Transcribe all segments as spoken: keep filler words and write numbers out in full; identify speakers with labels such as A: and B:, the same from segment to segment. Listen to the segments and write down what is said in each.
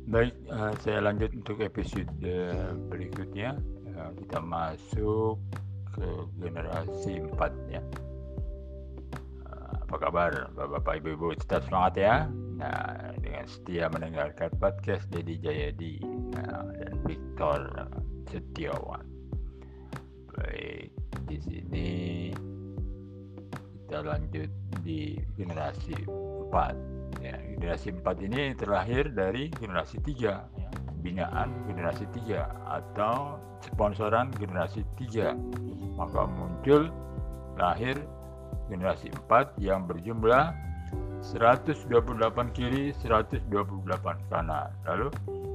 A: Baik, uh, saya lanjut untuk episode uh, berikutnya. Uh, kita masuk ke generasi empat ya. Uh, apa kabar Bapak Ibu-Ibu? Tetap semangat ya. Nah, dengan setia mendengarkan podcast Dedi Jayadi uh, dan Victor Setiawan. Baik, di sini kita lanjut di generasi empat. Ya, generasi empat ini terlahir dari generasi tiga, ya, binaan generasi tiga atau sponsoran generasi tiga. Maka muncul lahir generasi empat yang berjumlah seratus dua puluh delapan kiri, seratus dua puluh delapan kanan. Lalu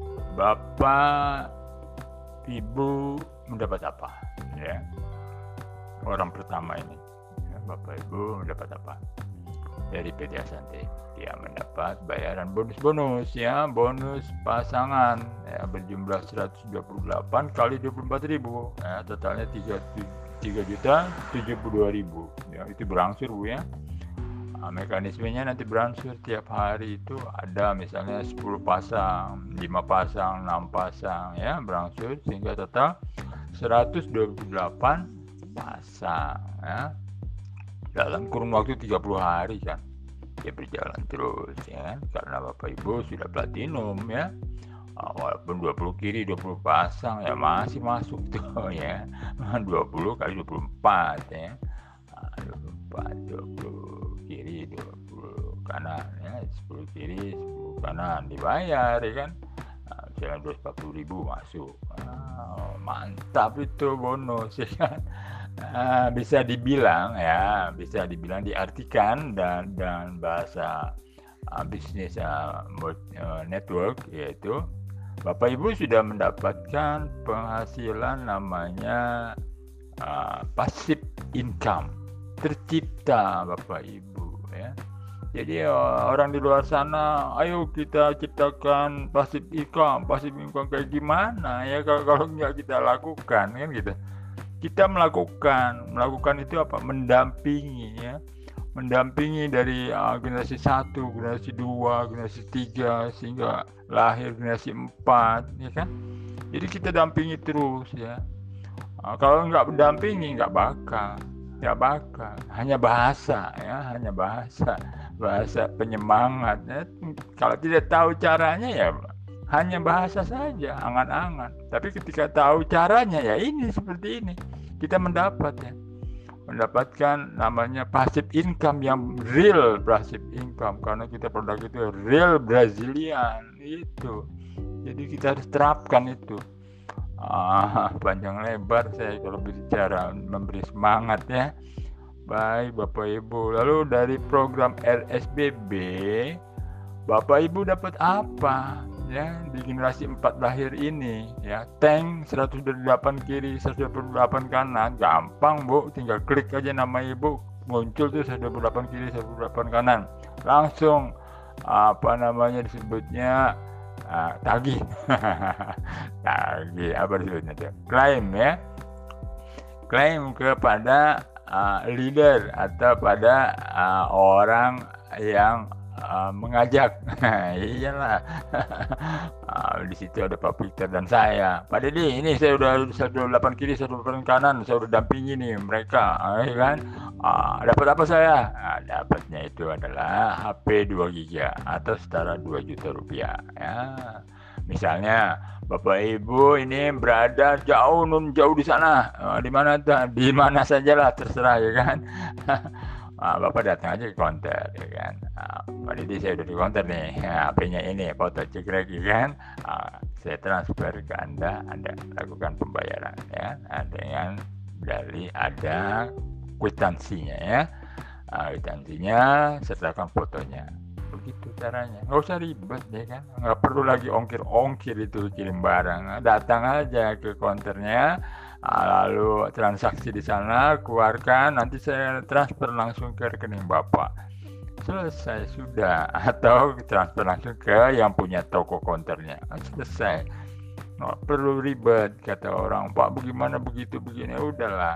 A: Bapak Ibu mendapat apa? Ya, orang pertama ini, ya, Bapak Ibu mendapat apa? Dari P T Asante, dia mendapat bayaran bonus-bonus ya, bonus pasangan ya, berjumlah seratus dua puluh delapan kali dua puluh empat ribu ya, totalnya tiga juta tujuh puluh dua ribu ya, itu berangsur Bu ya. Nah, mekanismenya nanti berangsur tiap hari itu ada misalnya sepuluh pasang, lima pasang, enam pasang ya, berangsur sehingga total seratus dua puluh delapan pasang ya. Dalam kurun waktu tiga puluh hari kan dia berjalan terus ya, karena Bapak Ibu sudah platinum ya. Walaupun dua puluh kiri dua puluh pasang ya masih masuk tuh ya, dua puluh kali dua puluh empat ya, dua puluh empat, dua puluh kiri dua puluh kanan ya, sepuluh kiri sepuluh kanan dibayar ya kan. Nah, misalnya dua ratus empat puluh ribu masuk. Oh, mantap itu bonus ya kan. Nah, bisa dibilang ya, bisa dibilang diartikan dan dan bahasa uh, bisnis uh, network, yaitu Bapak Ibu sudah mendapatkan penghasilan namanya uh, passive income, tercipta Bapak Ibu ya. Jadi orang di luar sana, ayo kita ciptakan passive income, passive income kayak gimana ya, kalau kalau nggak kita lakukan kan gitu. Kita melakukan, melakukan itu apa? Mendampingi ya, mendampingi dari uh, generasi satu, generasi dua, generasi tiga, sehingga lahir generasi empat, ya kan? Jadi kita dampingi terus ya. Uh, kalau nggak mendampingi nggak bakal, nggak bakal. Hanya bahasa ya, hanya bahasa, bahasa penyemangat. Ya. Kalau tidak tahu caranya ya hanya bahasa saja, angan-angan. Tapi ketika tahu caranya ya ini seperti ini, kita mendapat ya, mendapatkan namanya passive income yang real passive income, karena kita produk itu real Brazilian itu. Jadi kita harus terapkan itu. Ah, panjang lebar saya kalau bicara memberi semangat ya. Baik Bapak Ibu, lalu dari program R S B B Bapak Ibu dapat apa? Ya, di generasi empat lahir ini ya, tank seratus dua puluh delapan kiri, seratus dua puluh delapan kanan, gampang Bu, tinggal klik aja nama Ibu, muncul tuh seratus dua puluh delapan kiri, seratus dua puluh delapan kanan, langsung apa namanya disebutnya uh, tagih tagih apa disebutnya tuh, klaim ya, klaim kepada uh, leader atau pada uh, orang yang Uh, mengajak. Iyalah. uh, di situ ada Pak Victor dan saya. Pak Dedi, ini saya udah seratus dua puluh delapan kiri, seratus dua puluh delapan kanan, saya udah dampingi nih mereka, uh, kan? Uh, dapat apa saya? Uh, dapatnya itu adalah H P dua giga atau setara dua juta rupiah. Ya. Misalnya Bapak Ibu ini berada jauh nun jauh di sana, uh, di mana tuh? Di mana sajalah terserah ya kan. Ah, Bapak datang aja ke counter ya kan. Ah, Pak Didi saya udah di counter nih, H P-nya ini foto cekrek ya kan. Ah, saya transfer ke Anda, Anda lakukan pembayaran ya. Nah, dengan dari ada kwitansinya ya. Ah, kwitansinya sertakan fotonya. Begitu caranya. Nggak usah ribet ya kan. Nggak perlu lagi ongkir-ongkir itu kirim barang. Datang aja ke counternya. Lalu transaksi di sana, keluarkan, nanti saya transfer langsung ke rekening Bapak. Selesai sudah. Atau transfer langsung ke yang punya toko counternya. Selesai. Nggak perlu ribet, kata orang, Pak bagaimana begitu begini. Udahlah,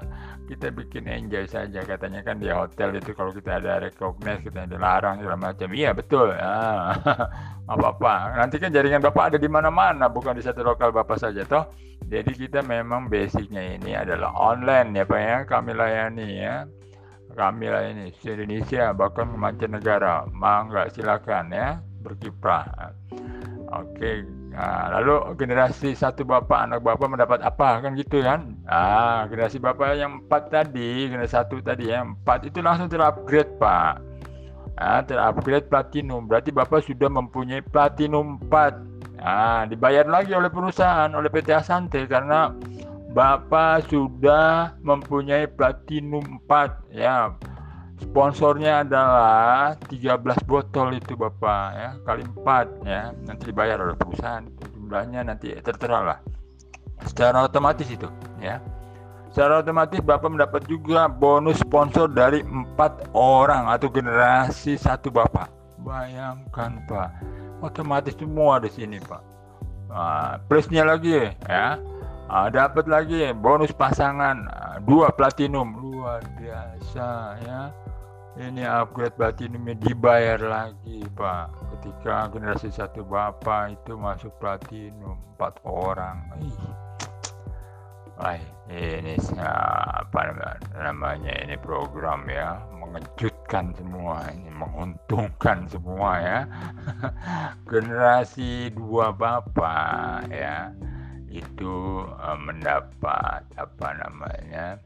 A: kita bikin enjoy saja. Katanya kan di hotel itu kalau kita ada recognize, kita dilarang segala macam. Iya betul. Ah, apa-apa. Nanti kan jaringan Bapak ada di mana-mana, bukan di satu lokal Bapak saja toh. Jadi kita memang basicnya ini adalah online ya Pak ya. Kami layani ya. Kami layani di Indonesia bahkan mancanegara. Mangga silakan ya berkiprah. Oke. Nah, lalu generasi satu bapak, anak bapak mendapat apa kan gitu kan? Ah, generasi bapak yang empat tadi, generasi satu tadi ya, empat itu langsung terupgrade Pak. Ah, terupgrade platinum. Berarti bapak sudah mempunyai platinum empat. Ah, dibayar lagi oleh perusahaan, oleh P T Asante karena bapak sudah mempunyai platinum empat ya. Sponsornya adalah tiga belas botol itu Bapak ya, kali empat ya, nanti dibayar oleh perusahaan. Jumlahnya nanti tertera lah. Secara otomatis itu ya. Secara otomatis Bapak mendapat juga bonus sponsor dari empat orang atau generasi satu Bapak. Bayangkan Pak, otomatis semua di sini Pak. Nah, plusnya lagi ya. Nah, dapat lagi bonus pasangan dua platinum, luar biasa ya. Ini upgrade platinumnya dibayar lagi Pak. Ketika generasi satu Bapak itu masuk platinum empat orang. Ih. Wah, ini apa namanya ini program ya, mengejutkan semua, ini menguntungkan semua ya. Generasi dua Bapak ya itu uh, mendapat apa namanya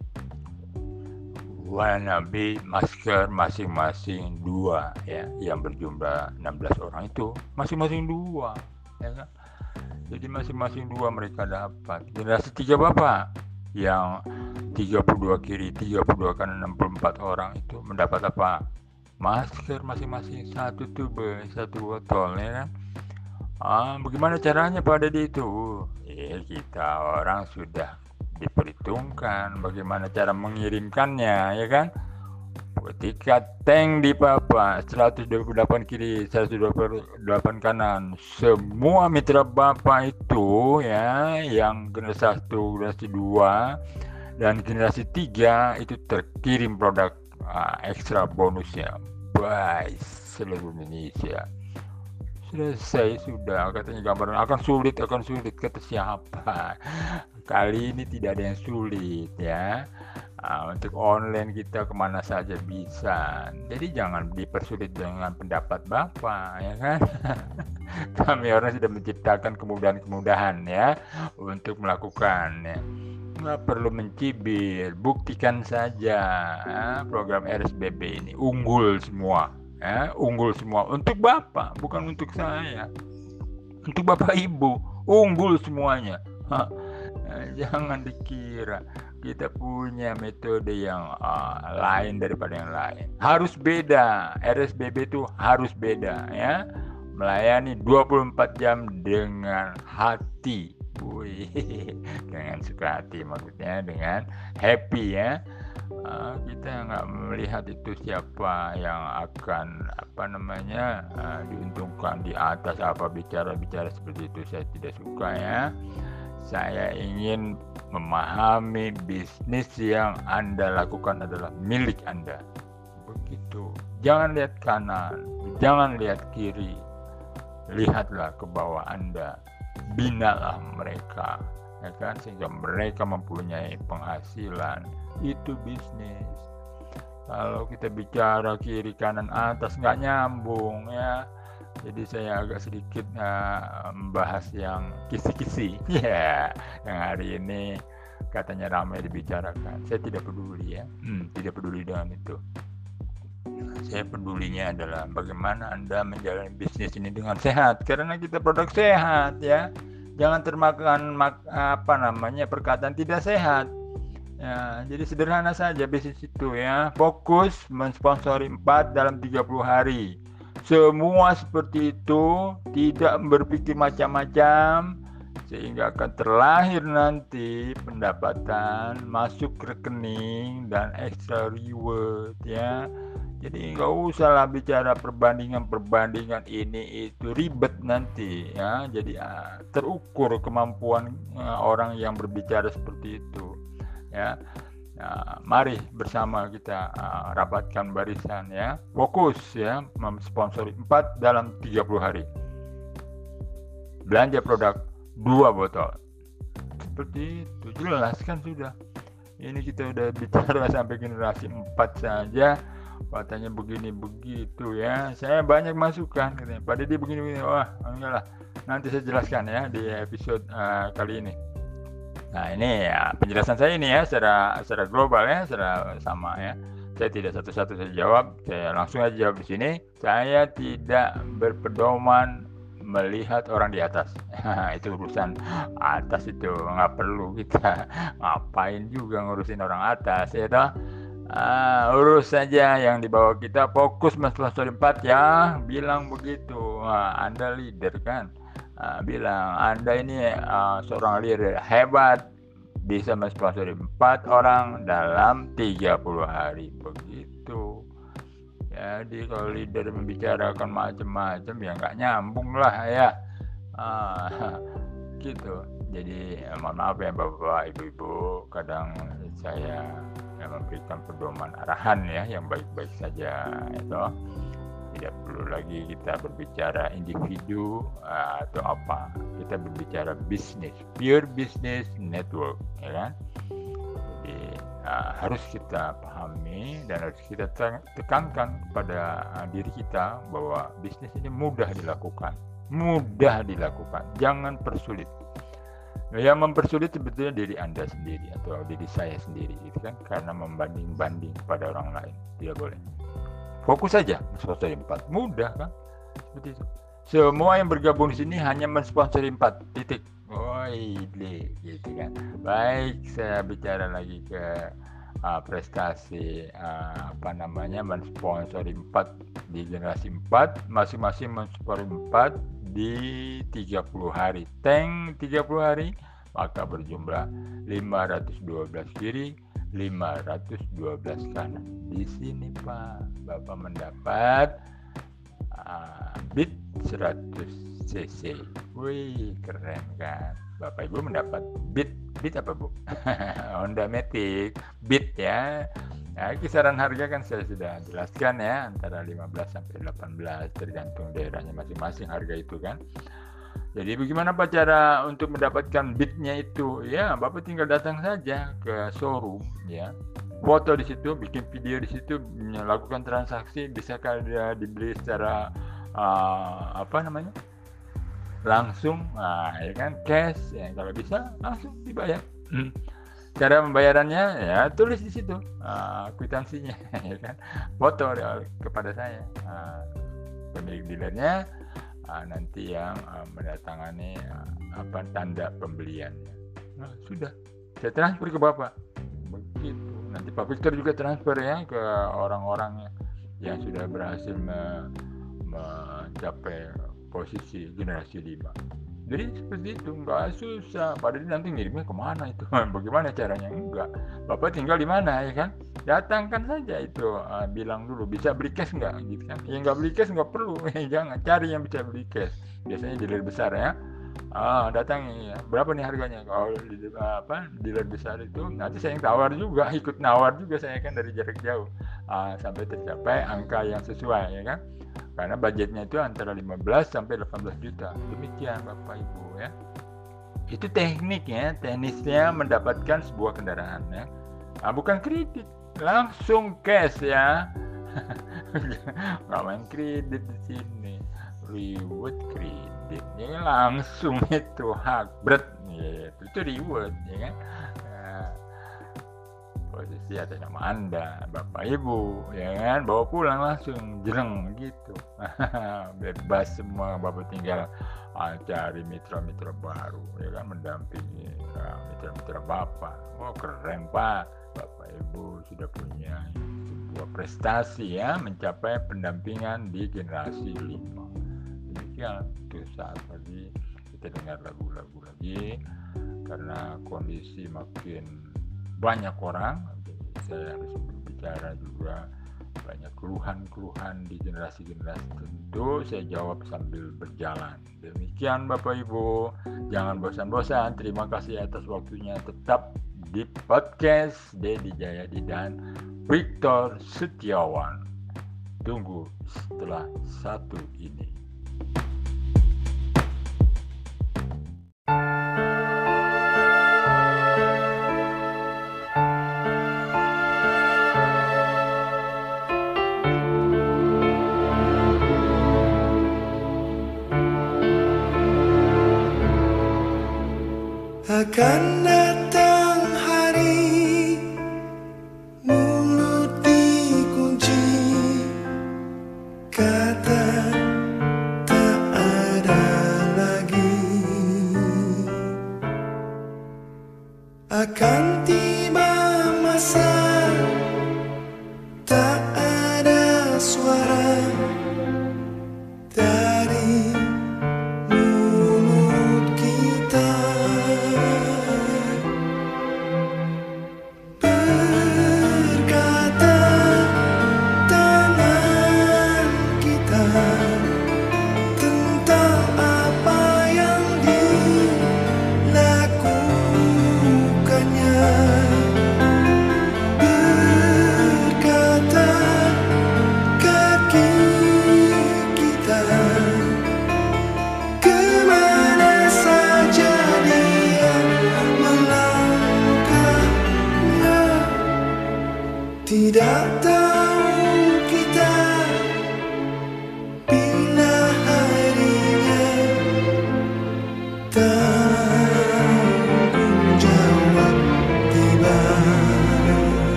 A: wannabe masker masing-masing dua ya, yang berjumlah enam belas orang itu masing-masing dua ya kan. Jadi masing-masing dua mereka dapat. Generasi tiga Bapak yang tiga puluh dua kiri, tiga puluh dua kanan, enam puluh empat orang itu mendapat apa? Masker masing-masing satu tube, satu botol ya kan. Ah, bagaimana caranya pada itu? Ya, kita orang sudah diperhitungkan bagaimana cara mengirimkannya ya kan. Ketika tank di Bapak seratus dua puluh delapan kiri, seratus dua puluh delapan kanan, semua mitra Bapak itu ya, yang generasi satu, generasi dua dan generasi tiga itu terkirim produk uh, ekstra bonusnya by seluruh Indonesia. Selesai sudah, katanya gambaran akan sulit, akan sulit, kata siapa? Kali ini tidak ada yang sulit ya. Nah, untuk online kita kemana saja bisa. Jadi jangan dipersulit dengan pendapat Bapak ya kan. Kami orang sudah menciptakan kemudahan-kemudahan ya untuk melakukan ya. Nggak perlu mencibir, buktikan saja ya. Program R S B B ini unggul semua. Ya, unggul semua untuk Bapak, bukan untuk saya. Untuk Bapak Ibu, unggul semuanya. Hah, nah, jangan dikira kita punya metode yang uh, lain daripada yang lain. Harus beda. R S B B itu harus beda ya. Melayani dua puluh empat jam dengan hati. Wih, dengan suka hati, maksudnya dengan happy ya. Uh, kita nggak melihat itu siapa yang akan apa namanya uh, diuntungkan di atas apa, bicara-bicara seperti itu saya tidak suka ya. Saya ingin memahami bisnis yang Anda lakukan adalah milik Anda. Begitu. Jangan lihat kanan, jangan lihat kiri. Lihatlah ke bawah Anda. Binalah mereka, ya kan, sehingga mereka mempunyai penghasilan. Itu bisnis. Kalau kita bicara kiri kanan atas nggak nyambung ya. Jadi saya agak sedikit uh, membahas yang kisi-kisi ya, yang hari ini katanya ramai dibicarakan. Saya tidak peduli ya, hmm, tidak peduli dengan itu. Saya pedulinya adalah bagaimana Anda menjalani bisnis ini dengan sehat, karena kita produk sehat ya. Jangan termakan mak- apa namanya perkataan tidak sehat. Ya, jadi sederhana saja bisnis itu ya. Fokus mensponsori empat dalam tiga puluh hari. Semua seperti itu, tidak berpikir macam-macam, sehingga akan terlahir nanti pendapatan masuk rekening dan extra reward ya. Jadi nggak usah lah bicara perbandingan-perbandingan ini itu, ribet nanti ya. Jadi uh, terukur kemampuan uh, orang yang berbicara seperti itu ya. Nah, mari bersama kita uh, rapatkan barisan ya, fokus ya, mensponsori empat dalam tiga puluh hari. Belanja produk dua botol. Seperti itu, jelas kan sudah. Ini kita udah bicara sampai generasi empat saja, katanya begini begitu ya. Saya banyak masukan katanya, Pak Didi begini-begini. Wah, enggak lah. Nanti saya jelaskan ya di episode uh, kali ini. Nah, ini ya penjelasan saya ini ya secara secara global ya, secara sama ya. Saya tidak satu-satu saya jawab, saya langsung aja jawab di sini. Saya tidak berpedoman melihat orang di atas. Itu urusan atas, itu nggak perlu kita ngapain juga ngurusin orang atas ya toh. Uh, urus saja yang di bawah kita, fokus mensponsori empat ya, bilang begitu. Nah, Anda leader kan, uh, bilang Anda ini uh, seorang leader hebat, bisa mensponsori empat orang dalam tiga puluh hari begitu. Jadi kalau leader membicarakan macam-macam ya nggak nyambung lah ya, ah, gitu. Jadi mohon maaf ya Bapak Ibu-ibu, kadang saya ya, memberikan pedoman arahan ya yang baik-baik saja itu. Tidak perlu lagi kita berbicara individu uh, atau apa, kita berbicara bisnis, pure business network ya kan. Jadi uh, harus kita pahami dan harus kita tekankan kepada uh, diri kita bahwa bisnis ini mudah dilakukan, mudah dilakukan, jangan persulit. Yang mempersulit sebetulnya diri Anda sendiri atau diri saya sendiri, gitu kan, karena membanding-banding pada orang lain, tidak boleh. Fokus saja mensponsori empat, mudah kan, seperti itu. Semua yang bergabung di sini hanya mensponsori empat, titik. Oh, ide, gitu kan. Baik, saya bicara lagi ke uh, prestasi uh, apa namanya mensponsori empat di generasi empat, masing-masing mensponsori empat di tiga puluh hari. Tank tiga puluh hari, maka berjumlah lima ratus dua belas kiri, lima ratus dua belas kanan. Di sini Pak, Bapak mendapat uh, bit seratus cc. Wih, keren kan? Bapak Ibu mendapat bit, bit apa Bu? Honda Matic, bit ya. Nah, kisaran harga kan saya sudah jelaskan ya, antara lima belas sampai delapan belas, tergantung daerahnya masing-masing harga itu kan. Jadi bagaimana Pak cara untuk mendapatkan bitnya itu? Ya, Bapak tinggal datang saja ke showroom ya. Foto di situ, bikin video di situ, melakukan transaksi, bisa dia dibeli secara uh, apa namanya? Langsung, nah, ya kan, cash ya, kalau bisa langsung dibayar. Hmm. Cara pembayarannya ya tulis di situ uh, kwitansinya ya kan, foto kepada saya, uh, pemilik dealernya, uh, nanti yang uh, mendatangani uh, apa tanda pembeliannya. Nah, sudah saya transfer ke Bapak begitu. Nanti Pak Victor juga transfer ya ke orang-orang yang sudah berhasil me- mencapai posisi generasi lima. Jadi seperti itu, nggak susah. Padahal nanti ngirimnya kemana itu? Bagaimana caranya? Enggak. Bapak tinggal di mana ya kan? Datangkan saja itu, uh, bilang dulu bisa beli cash nggak, gitu kan? Ya nggak beli cash nggak perlu, jangan cari yang bisa beli cash. Biasanya dealer besar ya. Ah, datangi ya. Berapa nih harganya? Kalau di apa dealer besar itu nanti saya yang tawar juga, ikut nawar juga saya kan dari jarak jauh, ah, sampai tercapai angka yang sesuai ya kan. Karena budgetnya itu antara lima belas sampai delapan belas juta. Demikian Bapak Ibu ya. Itu tekniknya, teknisnya mendapatkan sebuah kendaraan ya. Nah, bukan kredit, langsung cash ya. Nggak main kredit di sini. Reward kredit ya, langsung itu hak berat ya, itu reward ya kan. Nah, posisi atas nama Anda Bapak Ibu ya kan, bawa pulang langsung jereng gitu. Bebas semua, Bapak tinggal uh, cari mitra-mitra baru ya kan, mendampingi uh, mitra-mitra Bapak. Oh keren Pak, Bapak Ibu sudah punya sebuah prestasi ya, mencapai pendampingan di generasi lima. Demikian itu saat tadi kita dengar lagu-lagu lagi, karena kondisi makin banyak orang, saya harus berbicara juga banyak keluhan-keluhan di generasi-generasi, tentu saya jawab sambil berjalan. Demikian Bapak Ibu, jangan bosan-bosan. Terima kasih atas waktunya, tetap di podcast Dedi Jayadi dan Victor Setiawan. Tunggu setelah satu ini.
B: Akan datang hari mulut dikunci, kata tak ada lagi. Akan tiba masa tak ada suara